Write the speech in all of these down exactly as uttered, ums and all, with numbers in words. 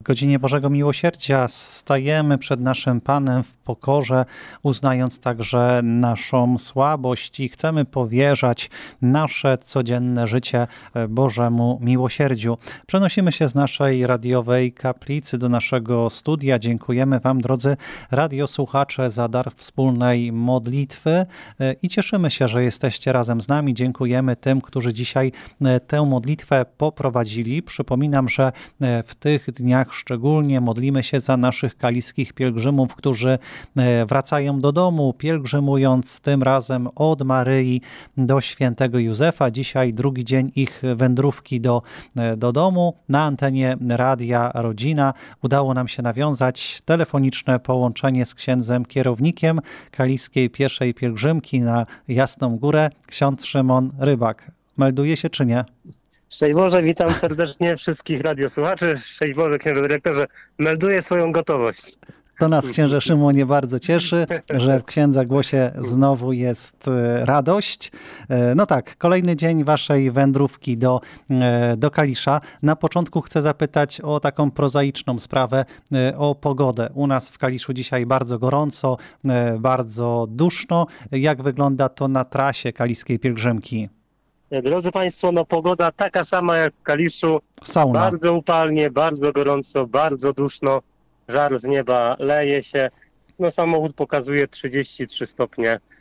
godzinie Bożego Miłosierdzia stajemy przed naszym Panem w pokorze, uznając także naszą słabość i chcemy powierzać nasze codzienne życie Bożemu miłosierdziu. Przenosimy się z naszej radiowej kaplicy do naszego studia. Dziękujemy Wam, drodzy radiosłuchacze, za dar wspólnej modlitwy i cieszymy się, że jesteście razem z nami. Dziękujemy tym, którzy dzisiaj tę modlitwę poprowadzili. Przypominam, że w tych dniach szczególnie modlimy się za naszych kaliskich pielgrzymów, którzy wracają do domu, pielgrzymując tym razem od Maryi do świętego Józefa. Dzisiaj drugi dzień ich wędrówki do, do domu. Na antenie Radia Rodzina udało nam się nawiązać telefoniczne połączenie z księdzem kierownikiem kaliskiej pieszej pielgrzymki na Jasną Górę, ksiądz Szymon Rybak. Melduje się czy nie? Szczęść Boże, witam serdecznie wszystkich radiosłuchaczy. Szczęść Boże, księże dyrektorze, melduję swoją gotowość. To nas, księże Szymonie, bardzo cieszy, że w księdza głosie znowu jest radość. No tak, kolejny dzień waszej wędrówki do, do Kalisza. Na początku chcę zapytać o taką prozaiczną sprawę, o pogodę. U nas w Kaliszu dzisiaj bardzo gorąco, bardzo duszno. Jak wygląda to na trasie kaliskiej pielgrzymki? Drodzy Państwo, no pogoda taka sama jak w Kaliszu. Sauna. Bardzo upalnie, bardzo gorąco, bardzo duszno. Żar z nieba leje się. No samochód pokazuje trzydzieści trzy stopnie e,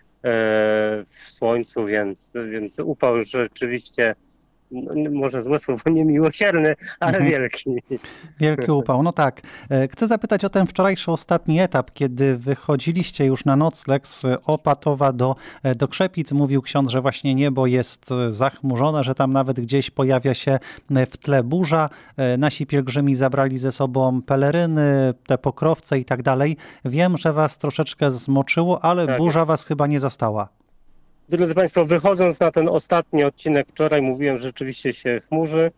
w słońcu, więc, więc upał rzeczywiście, no, może złe słowo, niemiłosierny, ale mhm. wielki. Wielki upał, no tak. Chcę zapytać o ten wczorajszy ostatni etap, kiedy wychodziliście już na nocleg z Opatowa do, do Krzepic. Mówił ksiądz, że właśnie niebo jest zachmurzone, że tam nawet gdzieś pojawia się w tle burza. Nasi pielgrzymi zabrali ze sobą peleryny, te pokrowce i tak dalej. Wiem, że was troszeczkę zmoczyło, ale tak burza jest. Was chyba nie zastała. Drodzy Państwo, wychodząc na ten ostatni odcinek wczoraj, mówiłem, że rzeczywiście się chmurzy.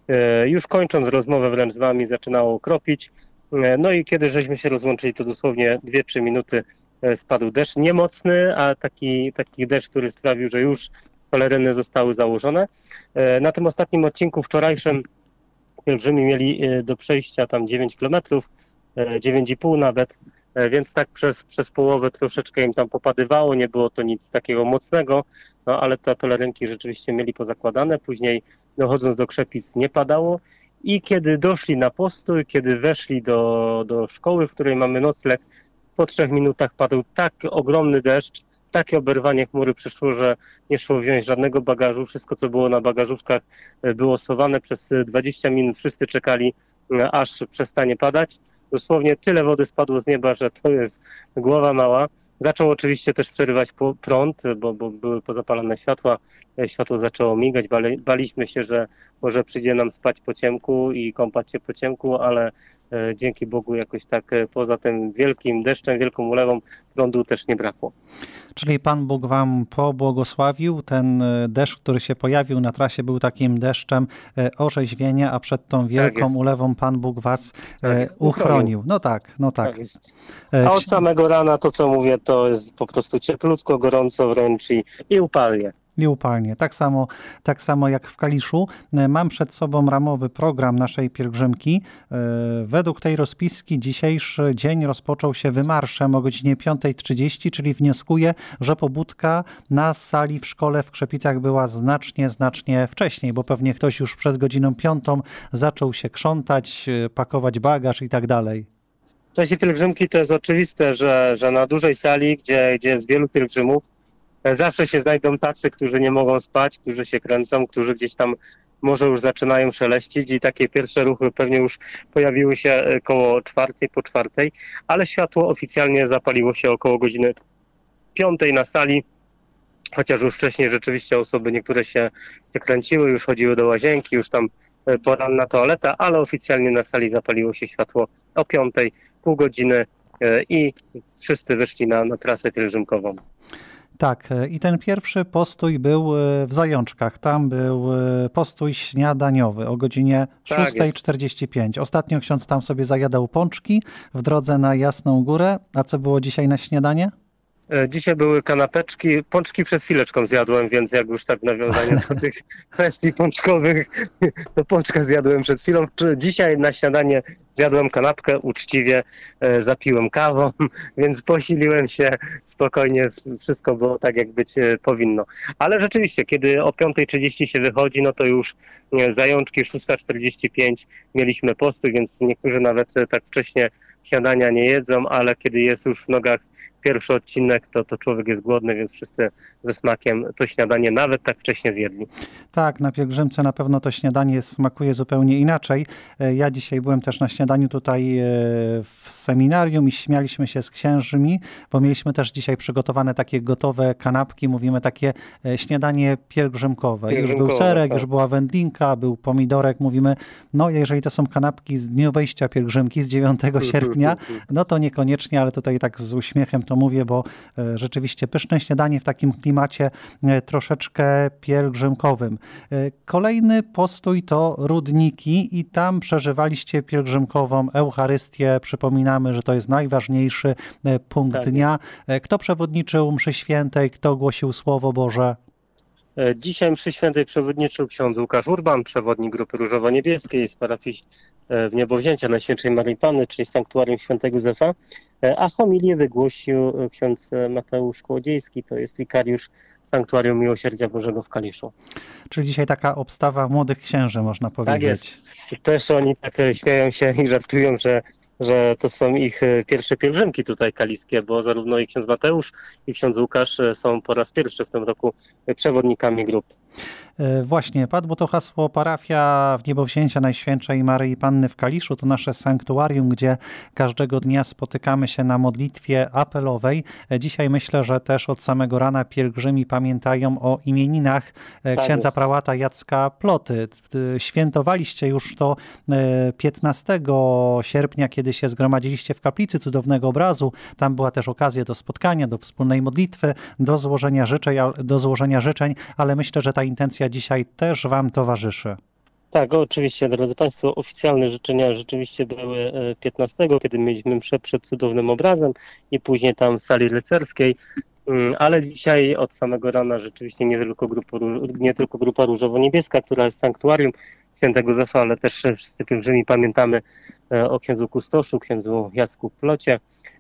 Już kończąc rozmowę wręcz z Wami zaczynało kropić. No i kiedy żeśmy się rozłączyli, to dosłownie dwie trzy minuty spadł deszcz. Niemocny, a taki, taki deszcz, który sprawił, że już peleryny zostały założone. Na tym ostatnim odcinku wczorajszym pielgrzymi mieli do przejścia tam dziewięć kilometrów, dziewięć i pół nawet. Więc tak przez, przez połowę troszeczkę im tam popadywało, nie było to nic takiego mocnego, no ale te pelerynki rzeczywiście mieli pozakładane. Później dochodząc do Krzepic nie padało i kiedy doszli na postój, kiedy weszli do, do szkoły, w której mamy nocleg, po trzech minutach padł tak ogromny deszcz, takie oberwanie chmury przyszło, że nie szło wziąć żadnego bagażu. Wszystko, co było na bagażówkach, było schowane. Przez dwadzieścia minut wszyscy czekali, aż przestanie padać. Dosłownie tyle wody spadło z nieba, że to jest głowa mała. Zaczął oczywiście też przerywać prąd, bo, bo były pozapalane światła. Światło zaczęło migać. Bali, baliśmy się, że może przyjdzie nam spać po ciemku i kąpać się po ciemku, ale e, dzięki Bogu jakoś tak e, poza tym wielkim deszczem, wielką ulewą prądu też nie brakło. Czyli Pan Bóg wam pobłogosławił. Ten deszcz, który się pojawił na trasie, był takim deszczem orzeźwienia, a przed tą wielką tak ulewą Pan Bóg was tak uchronił. No tak, no tak. tak jest. A od samego rana to, co mówię, to jest po prostu cieplutko, gorąco wręcz i, i upalnie. I upalnie. Tak samo, tak samo jak w Kaliszu. Mam przed sobą ramowy program naszej pielgrzymki. Według tej rozpiski dzisiejszy dzień rozpoczął się wymarszem o godzinie piąta trzydzieści, czyli wnioskuję, że pobudka na sali w szkole w Krzepicach była znacznie, znacznie wcześniej, bo pewnie ktoś już przed godziną piątą zaczął się krzątać, pakować bagaż i tak dalej. W czasie pielgrzymki to jest oczywiste, że, że na dużej sali, gdzie, gdzie jest wielu pielgrzymów, zawsze się znajdą tacy, którzy nie mogą spać, którzy się kręcą, którzy gdzieś tam może już zaczynają szeleścić i takie pierwsze ruchy pewnie już pojawiły się koło czwartej, po czwartej, ale światło oficjalnie zapaliło się około godziny piątej na sali, chociaż już wcześniej rzeczywiście osoby niektóre się, się kręciły, już chodziły do łazienki, już tam poranna toaleta, ale oficjalnie na sali zapaliło się światło o piątej, pół godziny i wszyscy wyszli na, na trasę pielgrzymkową. Tak, i ten pierwszy postój był w Zajączkach. Tam był postój śniadaniowy o godzinie szósta czterdzieści pięć. Ostatnio ksiądz tam sobie zajadał pączki w drodze na Jasną Górę. A co było dzisiaj na śniadanie? Dzisiaj były kanapeczki, pączki przed chwileczką zjadłem, więc jak już tak nawiązanie do tych kwestii pączkowych, to pączka zjadłem przed chwilą. Dzisiaj na śniadanie zjadłem kanapkę, uczciwie zapiłem kawą, więc posiliłem się spokojnie, wszystko było tak, jak być powinno. Ale rzeczywiście, kiedy o piąta trzydzieści się wychodzi, no to już zajączki, szósta czterdzieści pięć mieliśmy postój, więc niektórzy nawet tak wcześnie śniadania nie jedzą, ale kiedy jest już w nogach pierwszy odcinek, to, to człowiek jest głodny, więc wszyscy ze smakiem to śniadanie nawet tak wcześnie zjedli. Tak, na pielgrzymce na pewno to śniadanie smakuje zupełnie inaczej. Ja dzisiaj byłem też na śniadaniu tutaj w seminarium i śmialiśmy się z księżmi, bo mieliśmy też dzisiaj przygotowane takie gotowe kanapki, mówimy takie śniadanie pielgrzymkowe. Pielgrzymkowe, już był serek, tak. Już była wędlinka, był pomidorek. Mówimy, no jeżeli to są kanapki z dnia wejścia pielgrzymki, z dziewiątego sierpnia, no to niekoniecznie, ale tutaj tak z uśmiechem to mówię, bo rzeczywiście pyszne śniadanie w takim klimacie troszeczkę pielgrzymkowym. Kolejny postój to Rudniki i tam przeżywaliście pielgrzymkową Eucharystię. Przypominamy, że to jest najważniejszy punkt Tak. dnia. Kto przewodniczył mszy świętej, kto głosił Słowo Boże? Dzisiaj mszy świętej przewodniczył ksiądz Łukasz Urban, przewodnik Grupy Różowo-Niebieskiej z parafii w Niebowzięcia Najświętszej Maryi Panny, czyli Sanktuarium Świętego Józefa, a homilię wygłosił ksiądz Mateusz Kłodziejski, to jest wikariusz Sanktuarium Miłosierdzia Bożego w Kaliszu. Czyli dzisiaj taka obstawa młodych księży, można powiedzieć. Tak jest. Też oni tak śmieją się i żartują, że że to są ich pierwsze pielgrzymki tutaj kaliskie, bo zarówno i ksiądz Mateusz, i ksiądz Łukasz są po raz pierwszy w tym roku przewodnikami grup. Właśnie, padło to hasło parafia w Niebowzięcia Najświętszej Maryi Panny w Kaliszu. To nasze sanktuarium, gdzie każdego dnia spotykamy się na modlitwie apelowej. Dzisiaj myślę, że też od samego rana pielgrzymi pamiętają o imieninach księdza jest. prałata Jacka Ploty. Świętowaliście już to piętnastego sierpnia, kiedy się zgromadziliście w kaplicy Cudownego Obrazu. Tam była też okazja do spotkania, do wspólnej modlitwy, do złożenia życzeń, do złożenia życzeń, ale myślę, że ta intencja dzisiaj też wam towarzyszy. Tak, oczywiście, drodzy Państwo, oficjalne życzenia rzeczywiście były piętnastego, kiedy mieliśmy mszę przed Cudownym Obrazem i później tam w sali rycerskiej, ale dzisiaj od samego rana rzeczywiście nie tylko grupa, nie tylko grupa Różowo-Niebieska, która jest sanktuarium Świętego Józefa, ale też wszyscy pielgrzymi pamiętamy o księdzu kustoszu, księdzu Jacku Plocie.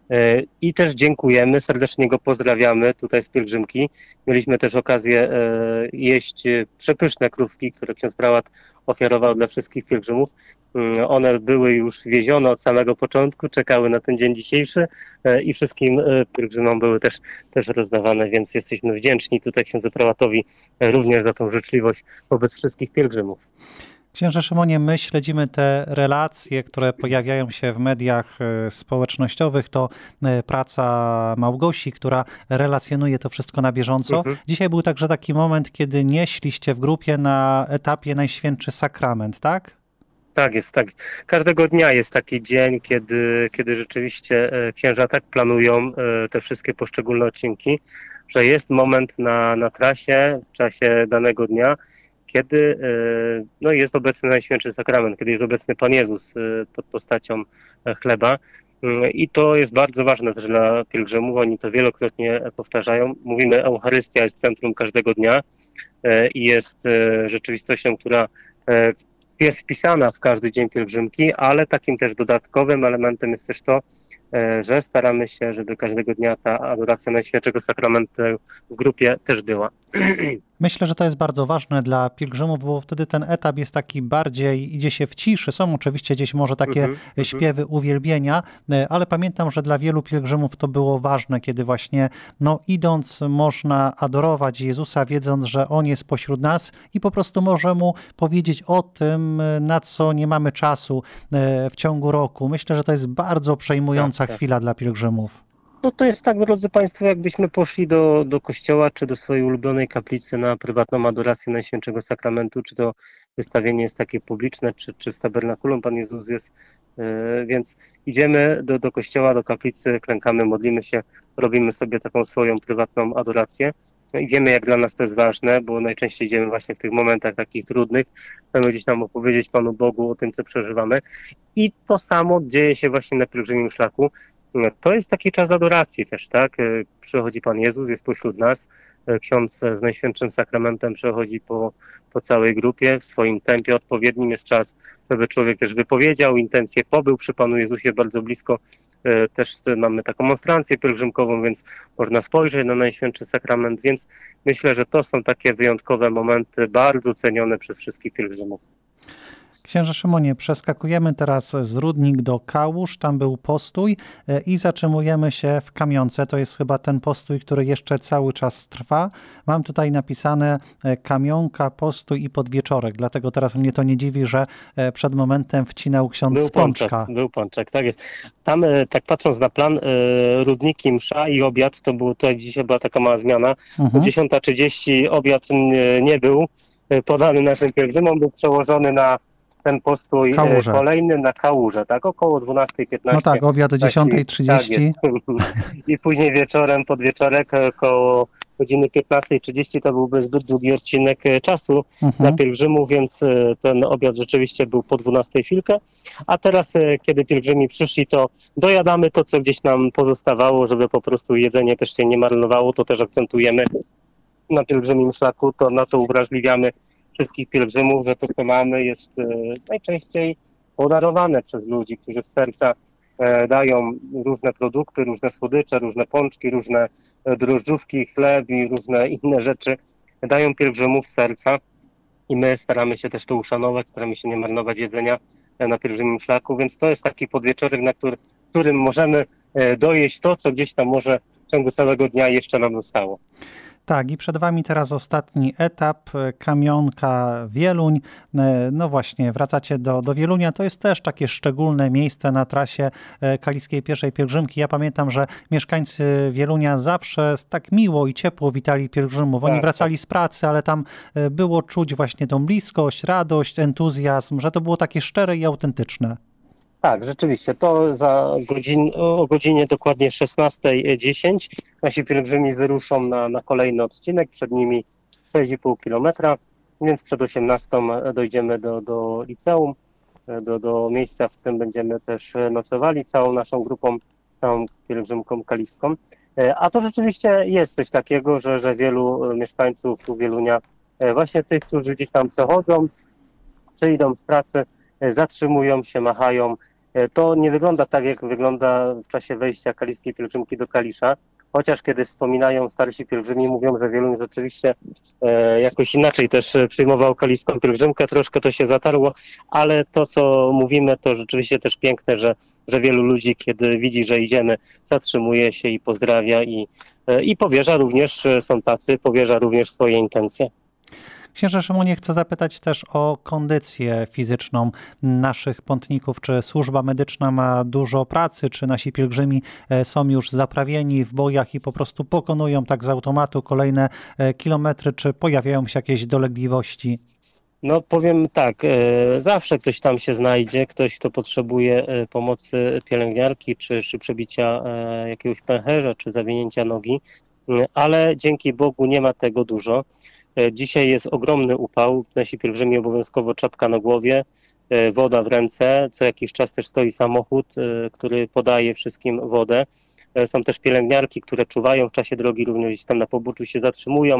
I też dziękujemy, serdecznie go pozdrawiamy tutaj z pielgrzymki. Mieliśmy też okazję jeść przepyszne krówki, które ksiądz prałat ofiarował dla wszystkich pielgrzymów. One były już wiezione od samego początku, czekały na ten dzień dzisiejszy i wszystkim pielgrzymom były też, też rozdawane, więc jesteśmy wdzięczni tutaj księdzu prałatowi również za tą życzliwość wobec wszystkich pielgrzymów. Księże Szymonie, my śledzimy te relacje, które pojawiają się w mediach społecznościowych. To praca Małgosi, która relacjonuje to wszystko na bieżąco. Mhm. Dzisiaj był także taki moment, kiedy nieśliście w grupie na etapie Najświętszy Sakrament, tak? Tak jest, tak. Każdego dnia jest taki dzień, kiedy, kiedy rzeczywiście księża tak planują te wszystkie poszczególne odcinki, że jest moment na, na trasie, w czasie danego dnia, kiedy no, jest obecny Najświętszy Sakrament, kiedy jest obecny Pan Jezus pod postacią chleba. I to jest bardzo ważne też dla pielgrzymów, oni to wielokrotnie powtarzają. Mówimy, Eucharystia jest centrum każdego dnia i jest rzeczywistością, która jest wpisana w każdy dzień pielgrzymki, ale takim też dodatkowym elementem jest też to, że staramy się, żeby każdego dnia ta adoracja Najświętszego Sakramentu w grupie też była. Myślę, że to jest bardzo ważne dla pielgrzymów, bo wtedy ten etap jest taki bardziej, idzie się w ciszy. Są oczywiście gdzieś może takie mm-hmm, śpiewy uwielbienia, ale pamiętam, że dla wielu pielgrzymów to było ważne, kiedy właśnie no, idąc można adorować Jezusa, wiedząc, że On jest pośród nas i po prostu może Mu powiedzieć o tym, na co nie mamy czasu w ciągu roku. Myślę, że to jest bardzo przejmująca tak, tak. chwila dla pielgrzymów. No to jest tak, drodzy Państwo, jakbyśmy poszli do, do kościoła, czy do swojej ulubionej kaplicy na prywatną adorację Najświętszego Sakramentu, czy to wystawienie jest takie publiczne, czy, czy w tabernakulum Pan Jezus jest, yy, więc idziemy do, do kościoła, do kaplicy, klękamy, modlimy się, robimy sobie taką swoją prywatną adorację. No i wiemy, jak dla nas to jest ważne, bo najczęściej idziemy właśnie w tych momentach takich trudnych, chcemy gdzieś tam opowiedzieć Panu Bogu o tym, co przeżywamy. I to samo dzieje się właśnie na pielgrzymim szlaku. To jest taki czas adoracji też, tak? Przychodzi Pan Jezus, jest pośród nas, ksiądz z Najświętszym Sakramentem przechodzi po, po całej grupie w swoim tempie odpowiednim. Jest czas, żeby człowiek też wypowiedział intencje, pobył przy Panu Jezusie bardzo blisko. Też mamy taką monstrancję pielgrzymkową, więc można spojrzeć na Najświętszy Sakrament, więc myślę, że to są takie wyjątkowe momenty, bardzo cenione przez wszystkich pielgrzymów. Księże Szymonie, przeskakujemy teraz z Rudnik do Kałuż, tam był postój i zatrzymujemy się w Kamionce. To jest chyba ten postój, który jeszcze cały czas trwa. Mam tutaj napisane Kamionka, postój i podwieczorek, dlatego teraz mnie to nie dziwi, że przed momentem wcinał ksiądz był pączka. Pączek, był pączek, tak jest. Tam, tak patrząc na plan, Rudniki, msza i obiad, to było, to dzisiaj była taka mała zmiana. Mhm. O dziesiąta trzydzieści obiad nie, nie był podany naszym pielgrzymom, był przełożony na ten postój Kałuże. Kolejny na Kałuże, tak, około dwunasta piętnaście. No tak, obiad o dziesiąta trzydzieści. Tak I później wieczorem, podwieczorek, około godziny piętnasta trzydzieści to byłby zbyt długi odcinek czasu mhm. dla pielgrzymów, więc ten obiad rzeczywiście był po dwunastej chwilkę. A teraz, kiedy pielgrzymi przyszli, to dojadamy to, co gdzieś nam pozostawało, żeby po prostu jedzenie też się nie marnowało. To też akcentujemy na pielgrzymim szlaku, to na to uwrażliwiamy wszystkich pielgrzymów, że to, co mamy, jest e, najczęściej podarowane przez ludzi, którzy z serca e, dają różne produkty, różne słodycze, różne pączki, różne e, drożdżówki, chleb i różne inne rzeczy. Dają pielgrzymów z serca i my staramy się też to uszanować, staramy się nie marnować jedzenia e, na pielgrzymim szlaku, więc to jest taki podwieczorek, na który, którym możemy e, dojeść to, co gdzieś tam może w ciągu całego dnia jeszcze nam zostało. Tak, i przed Wami teraz ostatni etap, Kamionka, Wieluń. No właśnie, wracacie do, do Wielunia. To jest też takie szczególne miejsce na trasie Kaliskiej Pieszej Pielgrzymki. Ja pamiętam, że mieszkańcy Wielunia zawsze tak miło i ciepło witali pielgrzymów. Oni tak, wracali tak. z pracy, ale tam było czuć właśnie tą bliskość, radość, entuzjazm, że to było takie szczere i autentyczne. Tak, rzeczywiście. To za godzin, o godzinie dokładnie szesnasta dziesięć nasi pielgrzymi wyruszą na, na kolejny odcinek. Przed nimi sześć i pół kilometra, więc przed osiemnastą dojdziemy do, do liceum, do, do miejsca, w którym będziemy też nocowali całą naszą grupą, całą pielgrzymką kaliską. A to rzeczywiście jest coś takiego, że, że wielu mieszkańców tu Wielunia, właśnie tych, którzy gdzieś tam przechodzą, czy idą z pracy, zatrzymują się, machają. To nie wygląda tak, jak wygląda w czasie wejścia kaliskiej pielgrzymki do Kalisza, chociaż kiedy wspominają starsi pielgrzymi, mówią, że Wieluń rzeczywiście e, jakoś inaczej też przyjmował kaliską pielgrzymkę, troszkę to się zatarło, ale to, co mówimy, to rzeczywiście też piękne, że, że wielu ludzi, kiedy widzi, że idziemy, zatrzymuje się i pozdrawia i, e, i powierza również, są tacy, powierza również swoje intencje. Księże Szymonie, chcę zapytać też o kondycję fizyczną naszych pątników. Czy służba medyczna ma dużo pracy, czy nasi pielgrzymi są już zaprawieni w bojach i po prostu pokonują tak z automatu kolejne kilometry, czy pojawiają się jakieś dolegliwości? No powiem tak, zawsze ktoś tam się znajdzie, ktoś, kto potrzebuje pomocy pielęgniarki, czy, czy przebicia jakiegoś pęcherza, czy zawinięcia nogi, ale dzięki Bogu nie ma tego dużo. Dzisiaj jest ogromny upał, nasi pielgrzymi obowiązkowo czapka na głowie, woda w ręce, co jakiś czas też stoi samochód, który podaje wszystkim wodę. Są też pielęgniarki, które czuwają w czasie drogi, również gdzieś tam na poboczu się zatrzymują.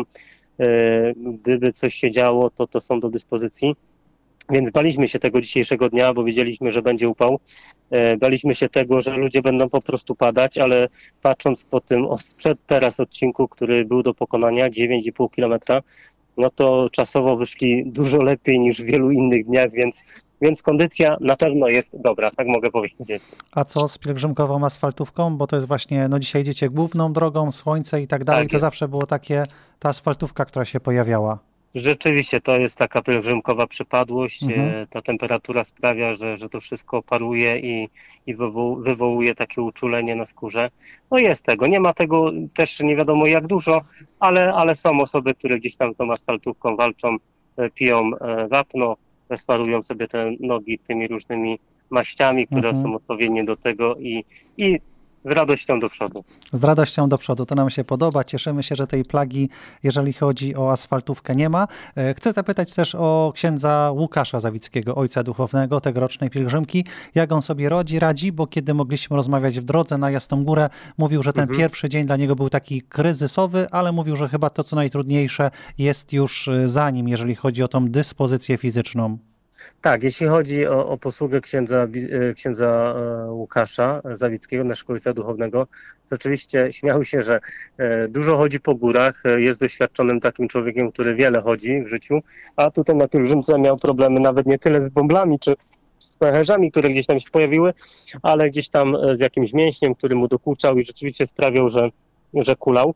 Gdyby coś się działo, to to są do dyspozycji. Więc baliśmy się tego dzisiejszego dnia, bo wiedzieliśmy, że będzie upał. Baliśmy się tego, że ludzie będą po prostu padać, ale patrząc po tym sprzed teraz odcinku, który był do pokonania, dziewięć i pół kilometra, no to czasowo wyszli dużo lepiej niż w wielu innych dniach, więc, więc kondycja na pewno jest dobra, tak mogę powiedzieć. A co z pielgrzymkową asfaltówką? Bo to jest właśnie, no dzisiaj idziecie główną drogą, słońce i tak dalej, tak to zawsze było takie, ta asfaltówka, która się pojawiała. Rzeczywiście to jest taka pielgrzymkowa przypadłość. Mhm. Ta temperatura sprawia, że, że to wszystko paruje i, i wywoł, wywołuje takie uczulenie na skórze. No jest tego, nie ma tego też nie wiadomo jak dużo, ale, ale są osoby, które gdzieś tam tą asfaltówką walczą, piją wapno, sparują sobie te nogi tymi różnymi maściami, które mhm. są odpowiednie do tego i, i z radością do przodu. Z radością do przodu, to nam się podoba. Cieszymy się, że tej plagi, jeżeli chodzi o asfaltówkę, nie ma. Chcę zapytać też o księdza Łukasza Zawickiego, ojca duchownego tegorocznej pielgrzymki. Jak on sobie radzi, radzi, bo kiedy mogliśmy rozmawiać w drodze na Jasną Górę, mówił, że ten mhm. pierwszy dzień dla niego był taki kryzysowy, ale mówił, że chyba to, co najtrudniejsze, jest już za nim, jeżeli chodzi o tą dyspozycję fizyczną. Tak, jeśli chodzi o, o posługę księdza, księdza Łukasza Zawickiego, naszego ojca duchownego, to oczywiście śmiał się, że dużo chodzi po górach, jest doświadczonym takim człowiekiem, który wiele chodzi w życiu, a tutaj na pielgrzymce miał problemy nawet nie tyle z bąblami czy z pęcherzami, które gdzieś tam się pojawiły, ale gdzieś tam z jakimś mięśniem, który mu dokuczał i rzeczywiście sprawiał, że, że kulał.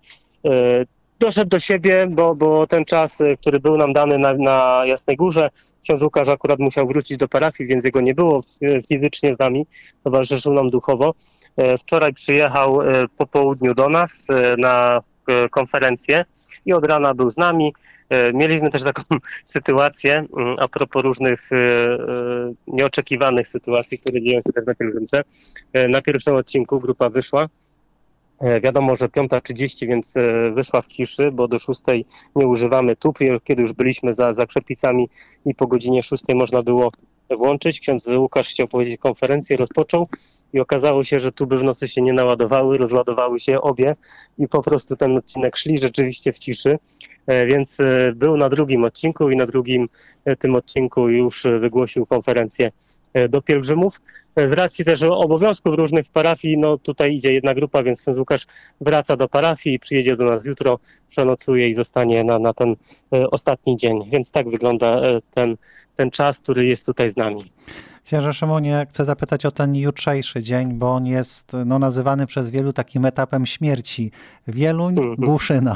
Doszedł do siebie, bo, bo ten czas, który był nam dany na, na Jasnej Górze, ksiądz Łukasz akurat musiał wrócić do parafii, więc jego nie było fizycznie z nami, towarzyszył nam duchowo. Wczoraj przyjechał po południu do nas na konferencję i od rana był z nami. Mieliśmy też taką sytuację, a propos różnych nieoczekiwanych sytuacji, które dzieją się też na pielgrzymce. Na pierwszym odcinku grupa wyszła. Wiadomo, że piąta trzydzieści, więc wyszła w ciszy, bo do szóstej nie używamy tub. Kiedy już byliśmy za, za Krzepicami i po godzinie szóstej można było włączyć. Ksiądz Łukasz chciał powiedzieć konferencję, rozpoczął i okazało się, że tuby w nocy się nie naładowały, rozładowały się obie i po prostu ten odcinek szli rzeczywiście w ciszy. Więc był na drugim odcinku i na drugim tym odcinku już wygłosił konferencję do pielgrzymów. Z racji też obowiązków różnych w parafii, no tutaj idzie jedna grupa, więc ksiądz Łukasz wraca do parafii i przyjedzie do nas jutro, przenocuje i zostanie na, na ten ostatni dzień. Więc tak wygląda ten, ten czas, który jest tutaj z nami. Księże Szymonie, chcę zapytać o ten jutrzejszy dzień, bo on jest no, nazywany przez wielu takim etapem śmierci. Wieluń, mm-hmm. Głuszyna.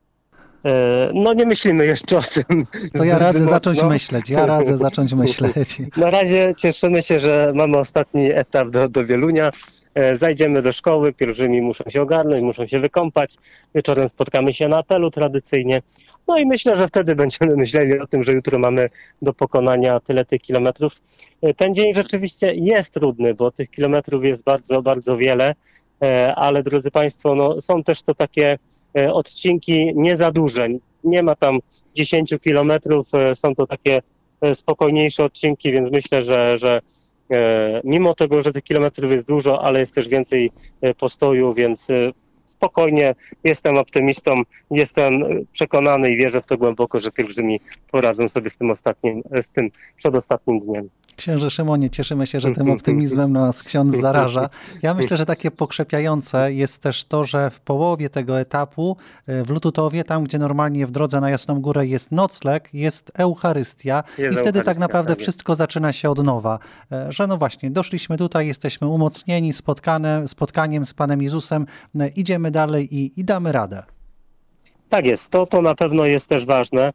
No nie myślimy jeszcze o tym. To ja radzę zacząć myśleć, ja radzę zacząć myśleć. Na razie cieszymy się, że mamy ostatni etap do, do Wielunia. Zajdziemy do szkoły, pielgrzymi muszą się ogarnąć, muszą się wykąpać. Wieczorem spotkamy się na apelu tradycyjnie. No i myślę, że wtedy będziemy myśleli o tym, że jutro mamy do pokonania tyle tych kilometrów. Ten dzień rzeczywiście jest trudny, bo tych kilometrów jest bardzo, bardzo wiele, ale drodzy Państwo, no, są też to takie odcinki nie za duże. Nie ma tam dziesięciu kilometrów, są to takie spokojniejsze odcinki, więc myślę, że, że mimo tego, że tych kilometrów jest dużo, ale jest też więcej postoju, więc spokojnie jestem optymistą, jestem przekonany i wierzę w to głęboko, że pielgrzymi poradzą sobie z tym ostatnim, z tym przedostatnim dniem. Księże Szymonie, cieszymy się, że tym optymizmem nas ksiądz zaraża. Ja myślę, że takie pokrzepiające jest też to, że w połowie tego etapu w Lututowie, tam gdzie normalnie w drodze na Jasną Górę jest nocleg, jest Eucharystia jest i wtedy tak naprawdę tak wszystko zaczyna się od nowa. Że no właśnie, doszliśmy tutaj, jesteśmy umocnieni spotkane, spotkaniem z Panem Jezusem, idziemy dalej i, i damy radę. Tak jest, to, to na pewno jest też ważne.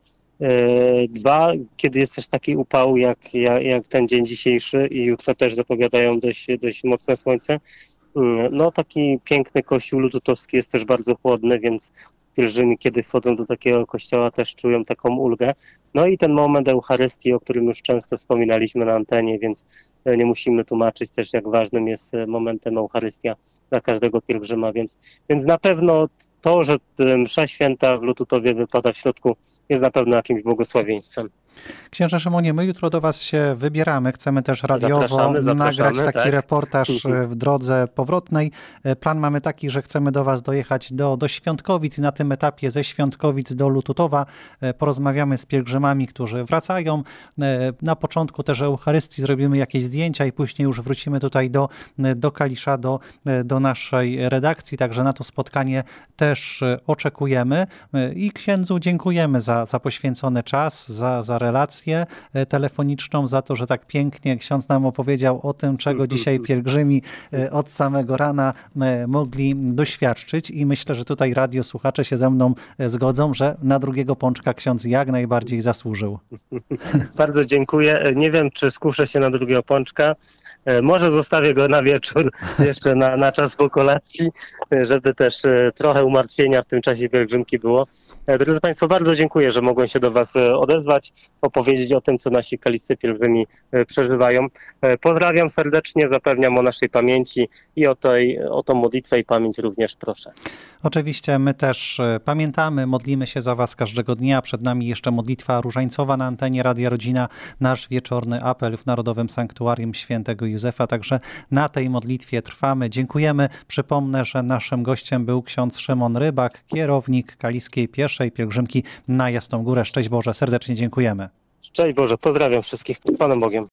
Dwa, kiedy jest też taki upał jak, jak, jak ten dzień dzisiejszy i jutro też zapowiadają dość, dość mocne słońce, no taki piękny kościół lututowski jest też bardzo chłodny, więc pielgrzymi, kiedy wchodzą do takiego kościoła, też czują taką ulgę. No i ten moment Eucharystii, o którym już często wspominaliśmy na antenie, więc nie musimy tłumaczyć też, jak ważnym jest momentem Eucharystia dla każdego pielgrzyma, więc, więc na pewno to, że msza święta w Lututowie wypada w środku, jest na pewno jakimś błogosławieństwem. Księże Szymonie, my jutro do Was się wybieramy. Chcemy też radiowo zapraszamy, zapraszamy, nagrać taki tak. reportaż w drodze powrotnej. Plan mamy taki, że chcemy do Was dojechać do, do Świątkowic i na tym etapie ze Świątkowic do Lututowa porozmawiamy z pielgrzymami, którzy wracają. Na początku też Eucharystii zrobimy jakieś zdjęcia i później już wrócimy tutaj do, do Kalisza, do, do naszej redakcji. Także na to spotkanie też oczekujemy. I księdzu dziękujemy za, za poświęcony czas, za, za relację telefoniczną, za to, że tak pięknie ksiądz nam opowiedział o tym, czego dzisiaj pielgrzymi od samego rana mogli doświadczyć i myślę, że tutaj radiosłuchacze się ze mną zgodzą, że na drugiego pączka ksiądz jak najbardziej zasłużył. Bardzo dziękuję. Nie wiem, czy skuszę się na drugiego pączka, Może zostawię go na wieczór, jeszcze na, na czas po kolacji, żeby też trochę umartwienia w tym czasie pielgrzymki było. Drodzy Państwo, bardzo dziękuję, że mogłem się do Was odezwać, opowiedzieć o tym, co nasi kaliscy pielgrzymi przeżywają. Pozdrawiam serdecznie, zapewniam o naszej pamięci i o, tej, o tą modlitwę i pamięć również proszę. Oczywiście my też pamiętamy, modlimy się za Was każdego dnia. Przed nami jeszcze modlitwa różańcowa na antenie Radia Rodzina, nasz wieczorny apel w Narodowym Sanktuarium Świętego Józefa. Także na tej modlitwie trwamy. Dziękujemy. Przypomnę, że naszym gościem był ksiądz Szymon Rybak, kierownik Kaliskiej Pieszej Pielgrzymki na Jasną Górę. Szczęść Boże, serdecznie dziękujemy. Szczęść Boże, pozdrawiam wszystkich. Panem Bogiem.